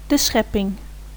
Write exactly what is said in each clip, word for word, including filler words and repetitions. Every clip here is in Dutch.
De schepping.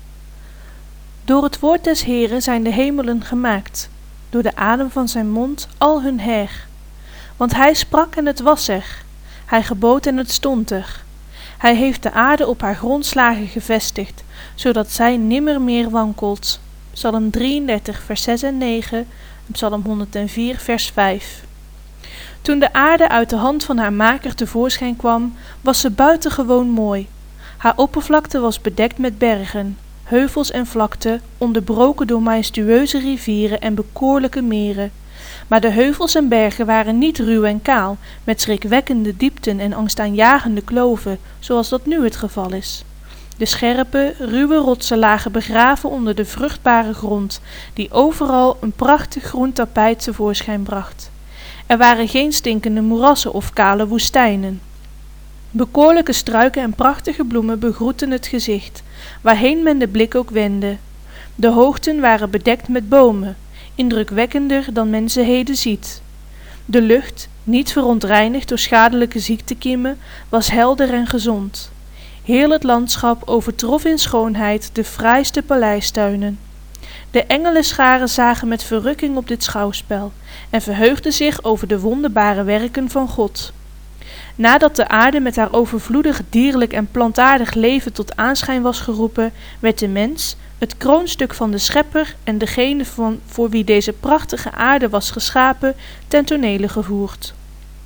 Door het woord des Heeren zijn de hemelen gemaakt, door de adem van zijn mond al hun her. Want hij sprak en het was er, hij gebood en het stond er. Hij heeft de aarde op haar grondslagen gevestigd, zodat zij nimmer meer wankelt. Psalm drieëndertig vers zes en negen, Psalm honderdvier vers vijf. Toen de aarde uit de hand van haar maker tevoorschijn kwam, was ze buitengewoon mooi. Haar oppervlakte was bedekt met bergen, heuvels en vlakten, onderbroken door majestueuze rivieren en bekoorlijke meren. Maar de heuvels en bergen waren niet ruw en kaal, met schrikwekkende diepten en angstaanjagende kloven, zoals dat nu het geval is. De scherpe, ruwe rotsen lagen begraven onder de vruchtbare grond, die overal een prachtig groen tapijt tevoorschijn bracht. Er waren geen stinkende moerassen of kale woestijnen. Bekoorlijke struiken en prachtige bloemen begroetten het gezicht, waarheen men de blik ook wendde. De hoogten waren bedekt met bomen, indrukwekkender dan men ze heden ziet. De lucht, niet verontreinigd door schadelijke ziektekiemen, was helder en gezond. Heel het landschap overtrof in schoonheid de fraaiste paleistuinen. De engelenscharen zagen met verrukking op dit schouwspel en verheugden zich over de wonderbare werken van God. Nadat de aarde met haar overvloedig dierlijk en plantaardig leven tot aanschijn was geroepen, werd de mens, het kroonstuk van de schepper en degene van, voor wie deze prachtige aarde was geschapen, ten tonele gevoerd.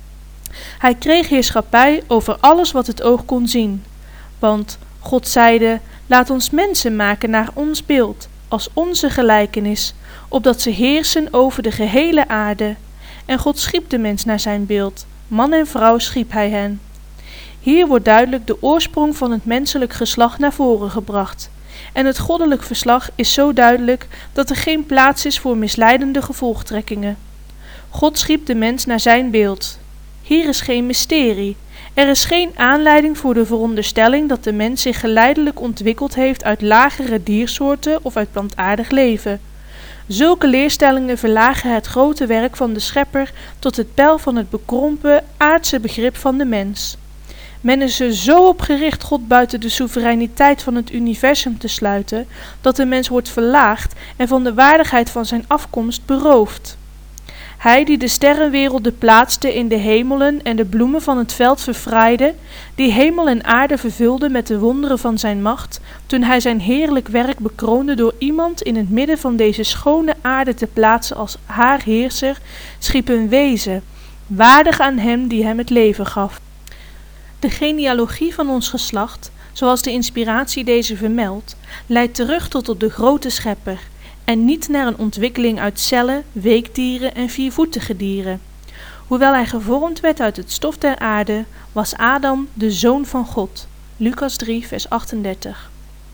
Hij kreeg heerschappij over alles wat het oog kon zien, want God zeide, laat ons mensen maken naar ons beeld, als onze gelijkenis, opdat ze heersen over de gehele aarde. En God schiep de mens naar zijn beeld, man en vrouw schiep hij hen. Hier wordt duidelijk de oorsprong van het menselijk geslacht naar voren gebracht. En het goddelijk verslag is zo duidelijk dat er geen plaats is voor misleidende gevolgtrekkingen. God schiep de mens naar zijn beeld. Hier is geen mysterie. Er is geen aanleiding voor de veronderstelling dat de mens zich geleidelijk ontwikkeld heeft uit lagere diersoorten of uit plantaardig leven. Zulke leerstellingen verlagen het grote werk van de schepper tot het peil van het bekrompen, aardse begrip van de mens. Men is er zo op gericht God buiten de soevereiniteit van het universum te sluiten, dat de mens wordt verlaagd en van de waardigheid van zijn afkomst beroofd. Hij die de sterrenwerelden plaatste in de hemelen en de bloemen van het veld verfraaide, die hemel en aarde vervulde met de wonderen van zijn macht, toen hij zijn heerlijk werk bekroonde door iemand in het midden van deze schone aarde te plaatsen als haar heerser, schiep een wezen, waardig aan hem die hem het leven gaf. De genealogie van ons geslacht, zoals de inspiratie deze vermeldt, leidt terug tot op de grote schepper, en niet naar een ontwikkeling uit cellen, weekdieren en viervoetige dieren. Hoewel hij gevormd werd uit het stof der aarde, was Adam de zoon van God. Lucas drie vers achtendertig.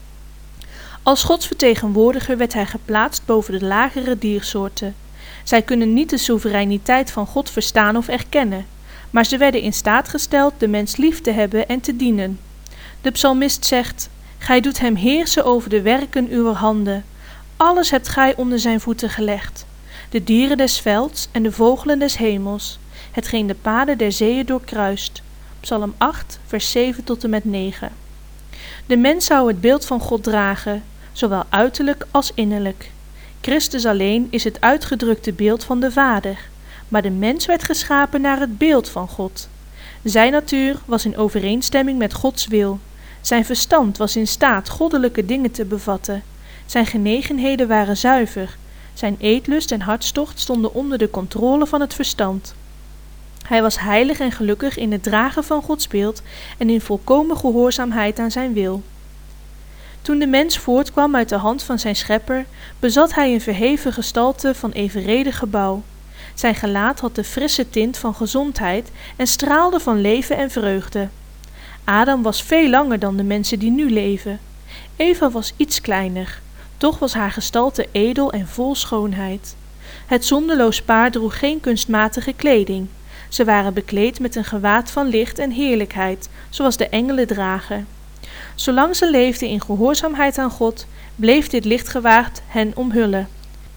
Als Gods vertegenwoordiger werd hij geplaatst boven de lagere diersoorten. Zij kunnen niet de soevereiniteit van God verstaan of erkennen, maar ze werden in staat gesteld de mens lief te hebben en te dienen. De psalmist zegt, gij doet hem heersen over de werken uwer handen. Alles hebt gij onder zijn voeten gelegd, de dieren des velds en de vogelen des hemels, hetgeen de paden der zeeën doorkruist. Psalm acht, vers zeven tot en met negen. De mens zou het beeld van God dragen, zowel uiterlijk als innerlijk. Christus alleen is het uitgedrukte beeld van de Vader, maar de mens werd geschapen naar het beeld van God. Zijn natuur was in overeenstemming met Gods wil. Zijn verstand was in staat goddelijke dingen te bevatten. Zijn genegenheden waren zuiver. Zijn eetlust en hartstocht stonden onder de controle van het verstand. Hij was heilig en gelukkig in het dragen van Gods beeld en in volkomen gehoorzaamheid aan zijn wil. Toen de mens voortkwam uit de hand van zijn schepper, bezat hij een verheven gestalte van evenredig gebouw. Zijn gelaat had de frisse tint van gezondheid en straalde van leven en vreugde. Adam was veel langer dan de mensen die nu leven. Eva was iets kleiner. Toch was haar gestalte edel en vol schoonheid. Het zonderloos paar droeg geen kunstmatige kleding. Ze waren bekleed met een gewaad van licht en heerlijkheid, zoals de engelen dragen. Zolang ze leefden in gehoorzaamheid aan God, bleef dit lichtgewaad hen omhullen.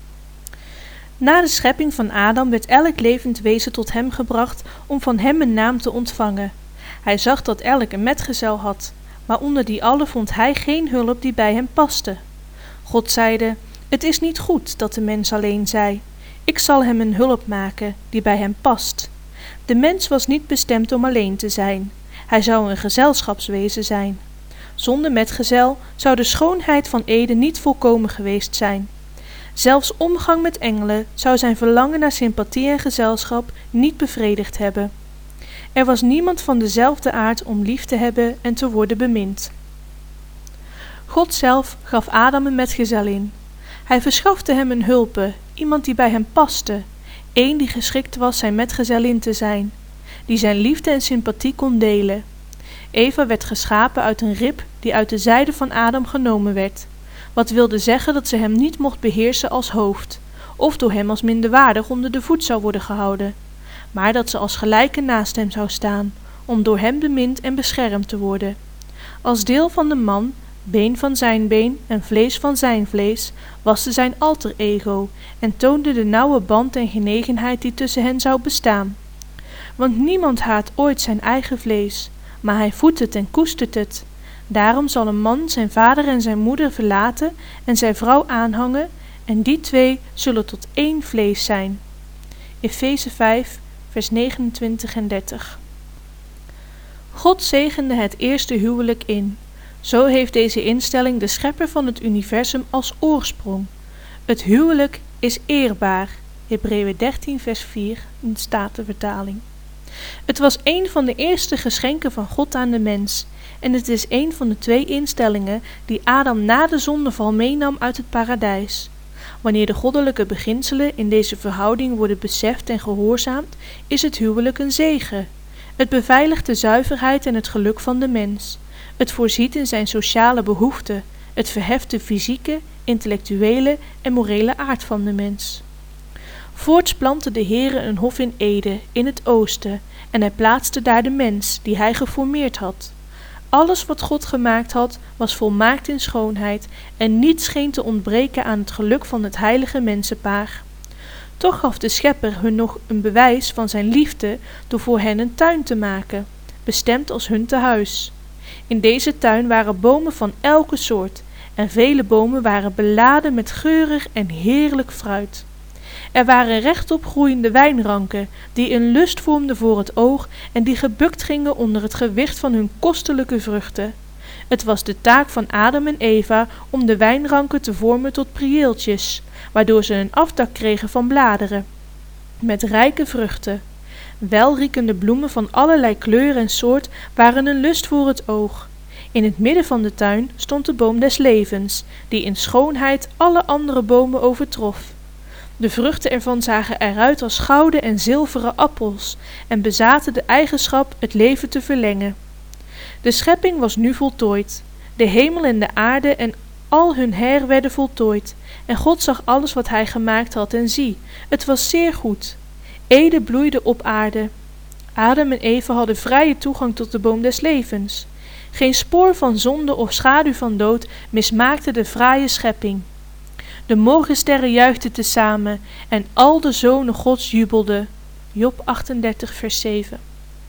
Na de schepping van Adam werd elk levend wezen tot hem gebracht om van hem een naam te ontvangen. Hij zag dat elk een metgezel had, maar onder die allen vond hij geen hulp die bij hem paste. God zeide: Het is niet goed dat de mens alleen zij. Ik zal hem een hulp maken die bij hem past. De mens was niet bestemd om alleen te zijn. Hij zou een gezelschapswezen zijn. Zonder metgezel zou de schoonheid van Eden niet volkomen geweest zijn. Zelfs omgang met engelen zou zijn verlangen naar sympathie en gezelschap niet bevredigd hebben. Er was niemand van dezelfde aard om lief te hebben en te worden bemind. God zelf gaf Adam een metgezellin. Hij verschafte hem een hulpe, iemand die bij hem paste, één die geschikt was zijn metgezellin te zijn, die zijn liefde en sympathie kon delen. Eva werd geschapen uit een rib die uit de zijde van Adam genomen werd, wat wilde zeggen dat ze hem niet mocht beheersen als hoofd, of door hem als minderwaardig onder de voet zou worden gehouden, maar dat ze als gelijke naast hem zou staan, om door hem bemind en beschermd te worden. Als deel van de man, been van zijn been en vlees van zijn vlees, was ze zijn alter ego en toonde de nauwe band en genegenheid die tussen hen zou bestaan. Want niemand haat ooit zijn eigen vlees, maar hij voedt het en koestert het. Daarom zal een man zijn vader en zijn moeder verlaten en zijn vrouw aanhangen, en die twee zullen tot één vlees zijn. Efeze vijf, vers negenentwintig en dertig. God zegende het eerste huwelijk in. Zo heeft deze instelling de schepper van het universum als oorsprong. Het huwelijk is eerbaar. Hebreeën dertien, vers vier in de Statenvertaling. Het was een van de eerste geschenken van God aan de mens, en het is een van de twee instellingen die Adam na de zondeval meenam uit het paradijs. Wanneer de goddelijke beginselen in deze verhouding worden beseft en gehoorzaamd, is het huwelijk een zegen. Het beveiligt de zuiverheid en het geluk van de mens. Het voorziet in zijn sociale behoeften. Het verheft de fysieke, intellectuele en morele aard van de mens. Voorts plantte de Heere een hof in Eden, in het oosten, en hij plaatste daar de mens, die hij geformeerd had. Alles wat God gemaakt had, was volmaakt in schoonheid, en niets scheen te ontbreken aan het geluk van het heilige mensenpaar. Toch gaf de schepper hun nog een bewijs van zijn liefde door voor hen een tuin te maken, bestemd als hun tehuis. In deze tuin waren bomen van elke soort, en vele bomen waren beladen met geurig en heerlijk fruit. Er waren rechtop groeiende wijnranken, die een lust vormden voor het oog en die gebukt gingen onder het gewicht van hun kostelijke vruchten. Het was de taak van Adam en Eva om de wijnranken te vormen tot prieeltjes, waardoor ze een afdak kregen van bladeren, met rijke vruchten. Welriekende bloemen van allerlei kleur en soort waren een lust voor het oog. In het midden van de tuin stond de boom des levens, die in schoonheid alle andere bomen overtrof. De vruchten ervan zagen eruit als gouden en zilveren appels en bezaten de eigenschap het leven te verlengen. De schepping was nu voltooid. De hemel en de aarde en al hun heer werden voltooid. En God zag alles wat hij gemaakt had en zie, het was zeer goed. Eden bloeide op aarde. Adam en Eva hadden vrije toegang tot de boom des levens. Geen spoor van zonde of schaduw van dood mismaakte de fraaie schepping. De morgensterren juichten tezamen en al de zonen Gods jubelden. Job achtendertig, vers zeven.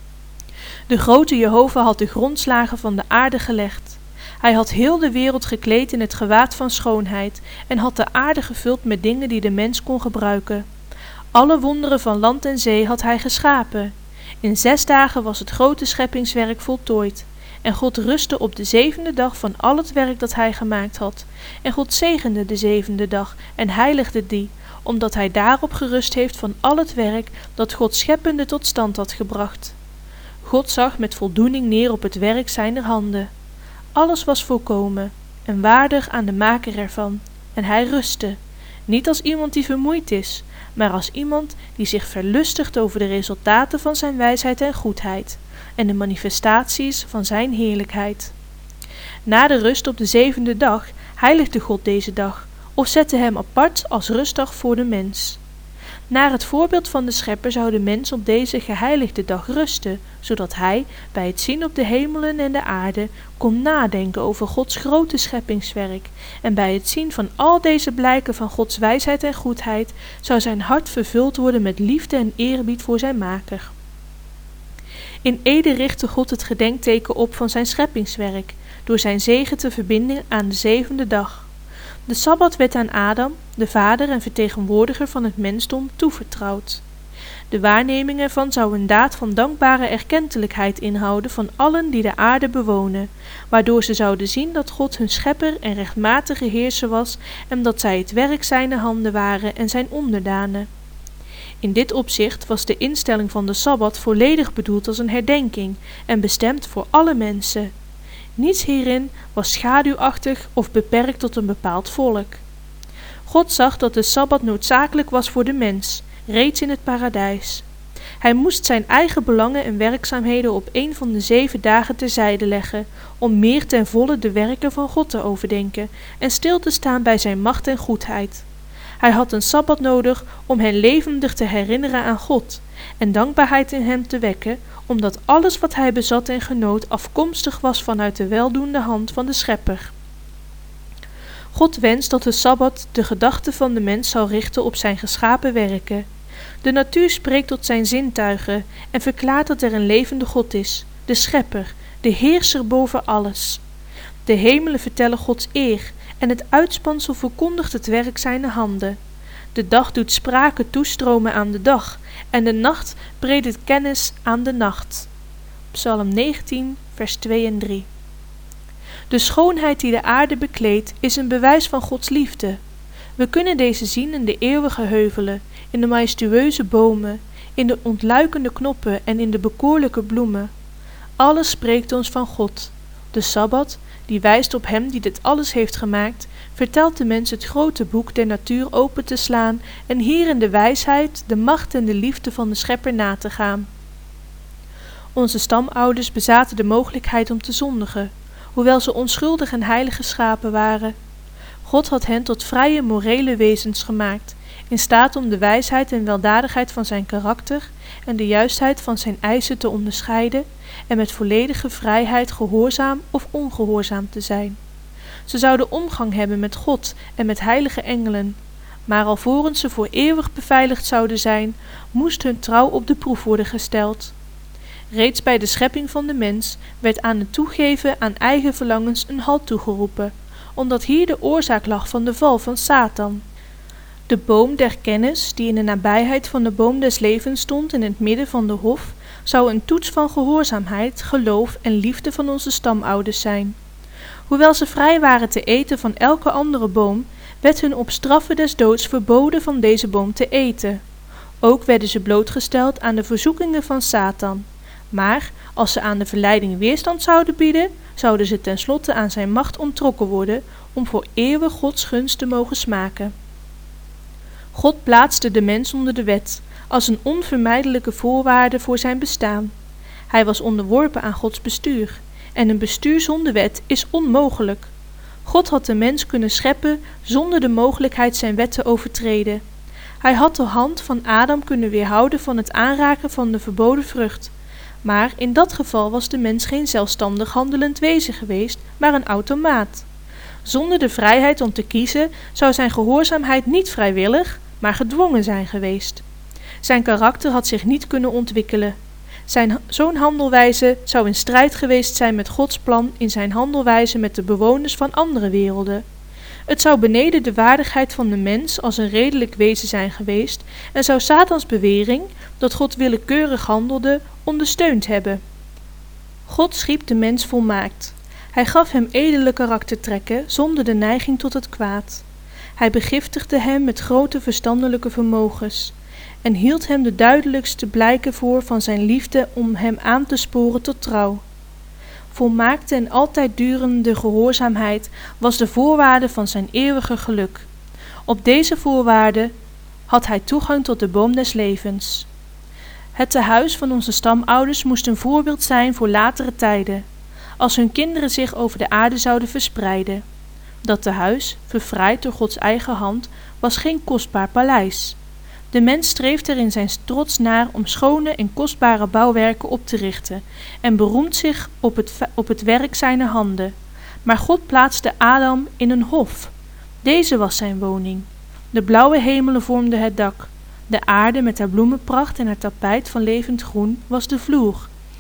De grote Jehova had de grondslagen van de aarde gelegd. Hij had heel de wereld gekleed in het gewaad van schoonheid en had de aarde gevuld met dingen die de mens kon gebruiken. Alle wonderen van land en zee had hij geschapen. In zes dagen was het grote scheppingswerk voltooid. En God rustte op de zevende dag van al het werk dat hij gemaakt had. En God zegende de zevende dag en heiligde die, omdat hij daarop gerust heeft van al het werk dat God scheppende tot stand had gebracht. God zag met voldoening neer op het werk zijner handen. Alles was volkomen en waardig aan de maker ervan. En hij rustte, niet als iemand die vermoeid is, maar als iemand die zich verlustigt over de resultaten van zijn wijsheid en goedheid en de manifestaties van zijn heerlijkheid. Na de rust op de zevende dag heiligde God deze dag, of zette hem apart als rustdag voor de mens. Naar het voorbeeld van de schepper zou de mens op deze geheiligde dag rusten, zodat hij, bij het zien op de hemelen en de aarde, kon nadenken over Gods grote scheppingswerk, en bij het zien van al deze blijken van Gods wijsheid en goedheid, zou zijn hart vervuld worden met liefde en eerbied voor zijn maker. In Eden richtte God het gedenkteken op van zijn scheppingswerk, door zijn zegen te verbinden aan de zevende dag. De Sabbat werd aan Adam, de vader en vertegenwoordiger van het mensdom, toevertrouwd. De waarneming ervan zou een daad van dankbare erkentelijkheid inhouden van allen die de aarde bewonen, waardoor ze zouden zien dat God hun schepper en rechtmatige heerser was en dat zij het werk zijner handen waren en zijn onderdanen. In dit opzicht was de instelling van de Sabbat volledig bedoeld als een herdenking en bestemd voor alle mensen. Niets hierin was schaduwachtig of beperkt tot een bepaald volk. God zag dat de Sabbat noodzakelijk was voor de mens, reeds in het paradijs. Hij moest zijn eigen belangen en werkzaamheden op een van de zeven dagen terzijde leggen, om meer ten volle de werken van God te overdenken en stil te staan bij zijn macht en goedheid. Hij had een Sabbat nodig om hen levendig te herinneren aan God en dankbaarheid in hem te wekken, omdat alles wat hij bezat en genoot afkomstig was vanuit de weldoende hand van de Schepper. God wenst dat de Sabbat de gedachte van de mens zou richten op zijn geschapen werken. De natuur spreekt tot zijn zintuigen en verklaart dat er een levende God is, de Schepper, de heerser boven alles. De hemelen vertellen Gods eer en het uitspansel verkondigt het werk zijner handen. De dag doet sprake toestromen aan de dag en de nacht predikt kennis aan de nacht. Psalm negentien, vers twee en drie. De schoonheid die de aarde bekleedt is een bewijs van Gods liefde. We kunnen deze zien in de eeuwige heuvelen, in de majestueuze bomen, in de ontluikende knoppen en in de bekoorlijke bloemen. Alles spreekt ons van God. De Sabbat, die wijst op hem die dit alles heeft gemaakt, vertelt de mens het grote boek der natuur open te slaan en hierin de wijsheid, de macht en de liefde van de Schepper na te gaan. Onze stamouders bezaten de mogelijkheid om te zondigen, hoewel ze onschuldig en heilig geschapen waren. God had hen tot vrije morele wezens gemaakt, in staat om de wijsheid en weldadigheid van zijn karakter en de juistheid van zijn eisen te onderscheiden en met volledige vrijheid gehoorzaam of ongehoorzaam te zijn. Ze zouden omgang hebben met God en met heilige engelen, maar alvorens ze voor eeuwig beveiligd zouden zijn, moest hun trouw op de proef worden gesteld. Reeds bij de schepping van de mens werd aan het toegeven aan eigen verlangens een halt toegeroepen, omdat hier de oorzaak lag van de val van Satan. De boom der kennis, die in de nabijheid van de boom des levens stond in het midden van de hof, zou een toets van gehoorzaamheid, geloof en liefde van onze stamouders zijn. Hoewel ze vrij waren te eten van elke andere boom, werd hun op straffe des doods verboden van deze boom te eten. Ook werden ze blootgesteld aan de verzoekingen van Satan. Maar als ze aan de verleiding weerstand zouden bieden, zouden ze tenslotte aan zijn macht onttrokken worden om voor eeuwig Gods gunst te mogen smaken. God plaatste de mens onder de wet, als een onvermijdelijke voorwaarde voor zijn bestaan. Hij was onderworpen aan Gods bestuur, en een bestuur zonder wet is onmogelijk. God had de mens kunnen scheppen zonder de mogelijkheid zijn wet te overtreden. Hij had de hand van Adam kunnen weerhouden van het aanraken van de verboden vrucht. Maar in dat geval was de mens geen zelfstandig handelend wezen geweest, maar een automaat. Zonder de vrijheid om te kiezen zou zijn gehoorzaamheid niet vrijwillig, maar gedwongen zijn geweest. Zijn karakter had zich niet kunnen ontwikkelen. Zijn, zo'n handelwijze zou in strijd geweest zijn met Gods plan in zijn handelwijze met de bewoners van andere werelden. Het zou beneden de waardigheid van de mens als een redelijk wezen zijn geweest en zou Satans bewering, dat God willekeurig handelde, ondersteund hebben. God schiep de mens volmaakt. Hij gaf hem edele karaktertrekken zonder de neiging tot het kwaad. Hij begiftigde hem met grote verstandelijke vermogens en hield hem de duidelijkste blijken voor van zijn liefde om hem aan te sporen tot trouw. Volmaakte en altijd durende gehoorzaamheid was de voorwaarde van zijn eeuwige geluk. Op deze voorwaarde had hij toegang tot de boom des levens. Het tehuis van onze stamouders moest een voorbeeld zijn voor latere tijden, als hun kinderen zich over de aarde zouden verspreiden. Dat tehuis, verfraaid door Gods eigen hand, was geen kostbaar paleis. De mens streeft er in zijn trots naar om schone en kostbare bouwwerken op te richten en beroemt zich op het, op het werk zijner handen. Maar God plaatste Adam in een hof. Deze was zijn woning. De blauwe hemelen vormden het dak. De aarde met haar bloemenpracht en haar tapijt van levend groen was de vloer.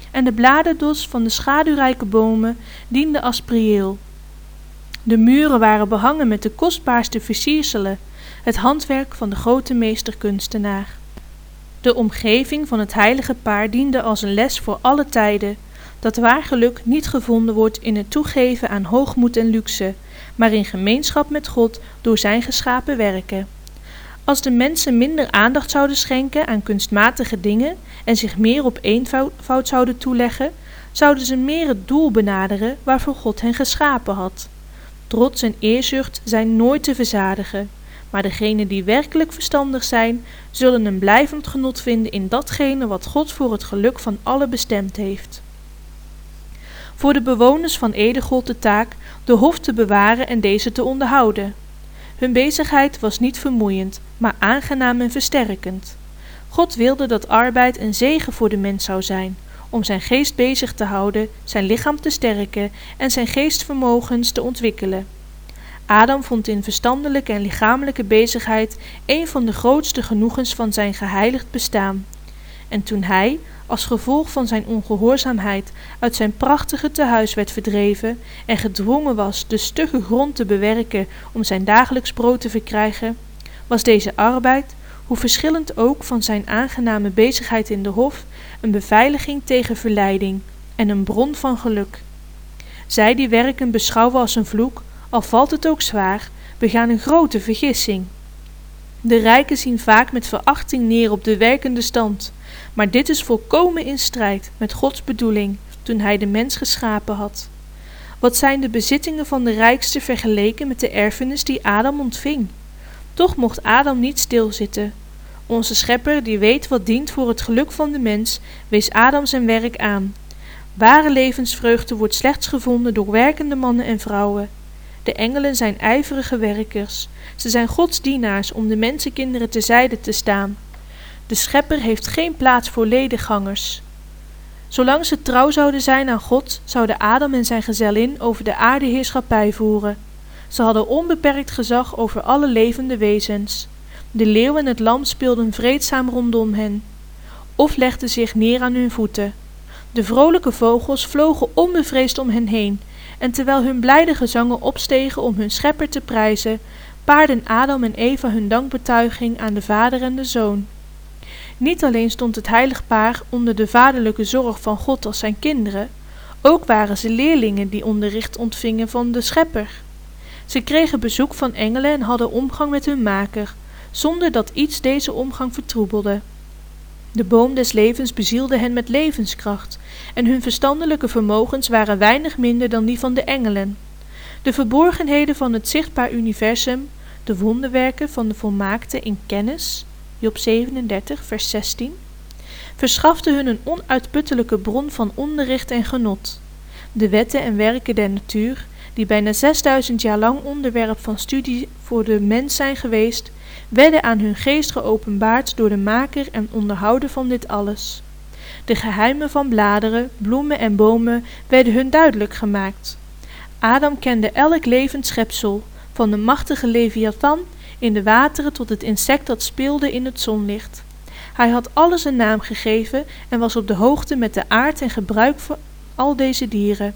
en de bladerdos van de schaduwrijke bomen dienden als priëel. De muren waren behangen met de kostbaarste versierselen, het handwerk van de grote meesterkunstenaar. De omgeving van het heilige paar diende als een les voor alle tijden, dat waar geluk niet gevonden wordt in het toegeven aan hoogmoed en luxe, maar in gemeenschap met God door zijn geschapen werken. Als de mensen minder aandacht zouden schenken aan kunstmatige dingen en zich meer op eenvoud zouden toeleggen, zouden ze meer het doel benaderen waarvoor God hen geschapen had. Trots en eerzucht zijn nooit te verzadigen, maar degenen die werkelijk verstandig zijn, zullen een blijvend genot vinden in datgene wat God voor het geluk van allen bestemd heeft. Voor de bewoners van Ede gold de taak de hof te bewaren en deze te onderhouden. Hun bezigheid was niet vermoeiend, maar aangenaam en versterkend. God wilde dat arbeid een zegen voor de mens zou zijn, om zijn geest bezig te houden, zijn lichaam te sterken en zijn geestvermogens te ontwikkelen. Adam vond in verstandelijke en lichamelijke bezigheid een van de grootste genoegens van zijn geheiligd bestaan. En toen hij, als gevolg van zijn ongehoorzaamheid, uit zijn prachtige tehuis werd verdreven en gedwongen was de stugge grond te bewerken om zijn dagelijks brood te verkrijgen, was deze arbeid, hoe verschillend ook van zijn aangename bezigheid in de hof, een beveiliging tegen verleiding en een bron van geluk. Zij die werken beschouwen als een vloek, al valt het ook zwaar, begaan een grote vergissing. De rijken zien vaak met verachting neer op de werkende stand, maar dit is volkomen in strijd met Gods bedoeling toen hij de mens geschapen had. Wat zijn de bezittingen van de rijkste vergeleken met de erfenis die Adam ontving? Toch mocht Adam niet stilzitten. Onze schepper, die weet wat dient voor het geluk van de mens, wees Adam zijn werk aan. Ware levensvreugde wordt slechts gevonden door werkende mannen en vrouwen. De engelen zijn ijverige werkers. Ze zijn Gods dienaars om de mensenkinderen terzijde te staan. De schepper heeft geen plaats voor lediggangers. Zolang ze trouw zouden zijn aan God, zouden Adam en zijn gezellin over de aarde heerschappij voeren. Ze hadden onbeperkt gezag over alle levende wezens. De leeuw en het lam speelden vreedzaam rondom hen, of legden zich neer aan hun voeten. De vrolijke vogels vlogen onbevreesd om hen heen, en terwijl hun blijde gezangen opstegen om hun schepper te prijzen, paarden Adam en Eva hun dankbetuiging aan de vader en de zoon. Niet alleen stond het heilig paar onder de vaderlijke zorg van God als zijn kinderen, ook waren ze leerlingen die onderricht ontvingen van de schepper. Ze kregen bezoek van engelen en hadden omgang met hun maker, zonder dat iets deze omgang vertroebelde. De boom des levens bezielde hen met levenskracht, en hun verstandelijke vermogens waren weinig minder dan die van de engelen. De verborgenheden van het zichtbaar universum, de wonderwerken van de volmaakte in kennis, Job zevenendertig, vers zestien, verschaften hun een onuitputtelijke bron van onderricht en genot. De wetten en werken der natuur, die bijna zesduizend jaar lang onderwerp van studie voor de mens zijn geweest, werden aan hun geest geopenbaard door de maker en onderhouder van dit alles. De geheimen van bladeren, bloemen en bomen werden hun duidelijk gemaakt. Adam kende elk levend schepsel, van de machtige leviathan in de wateren tot het insect dat speelde in het zonlicht. Hij had alles een naam gegeven en was op de hoogte met de aard en gebruik van al deze dieren.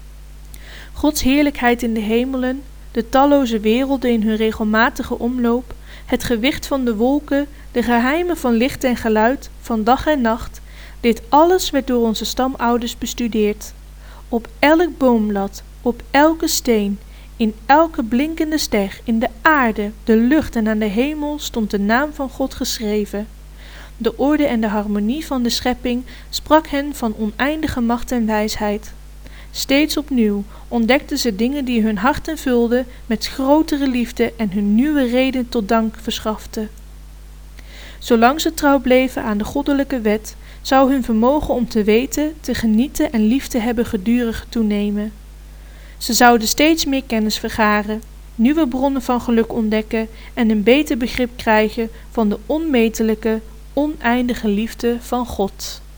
Gods heerlijkheid in de hemelen, de talloze werelden in hun regelmatige omloop, het gewicht van de wolken, de geheimen van licht en geluid, van dag en nacht, dit alles werd door onze stamouders bestudeerd. Op elk boomblad, op elke steen, in elke blinkende ster, in de aarde, de lucht en aan de hemel stond de naam van God geschreven. De orde en de harmonie van de schepping sprak hen van oneindige macht en wijsheid. Steeds opnieuw ontdekten ze dingen die hun harten vulden met grotere liefde en hun nieuwe reden tot dank verschaften. Zolang ze trouw bleven aan de goddelijke wet, zou hun vermogen om te weten, te genieten en lief te hebben gedurig toenemen. Ze zouden steeds meer kennis vergaren, nieuwe bronnen van geluk ontdekken en een beter begrip krijgen van de onmetelijke, oneindige liefde van God.